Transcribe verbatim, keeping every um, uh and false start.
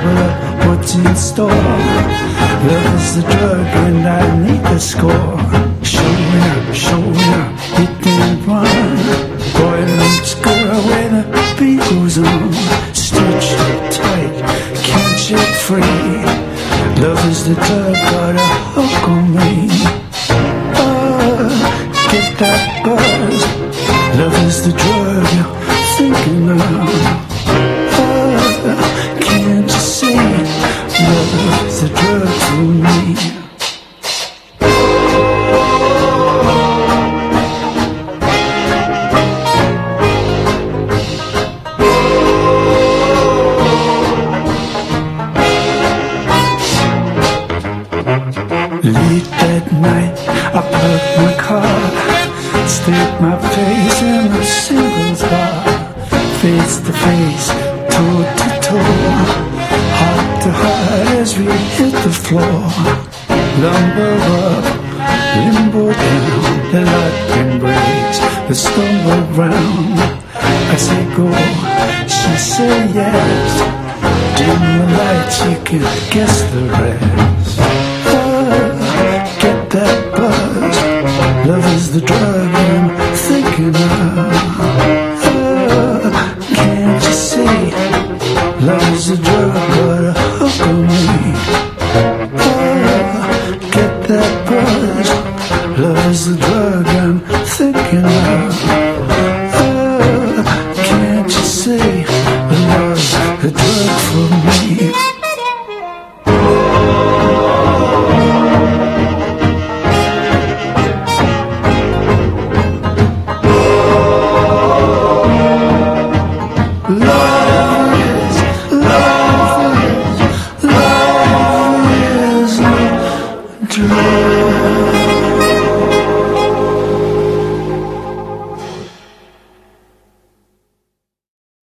double up what's in store. Love is the drug and I need the score. Showing up, showing up, hit and run. Boy meets girl where the beat goes on. Stitched up tight, can't shake free. Love is the drug, got a hook on me. Oh, get that buzz. Love is the drug you're thinking of. Oh, can't you see? Love is the drug for me. Late that night, I parked my car, staked my face in a singles bar. Face to face, toe to toe, heart to heart as we hit the floor. Lumber up, limbo down, the light embrace, the stumble round. I say go, she say yes. Dim the lights, you can guess the rest. Get that buzz. Love is the drug I'm thinking of. Oh, can't you see? Love is the drug, got a hook on me. Oh, get that buzz. Love is the drug I'm thinking of. Oh, can't you see? Love is the drug for me. Love is, love is, love is a drug.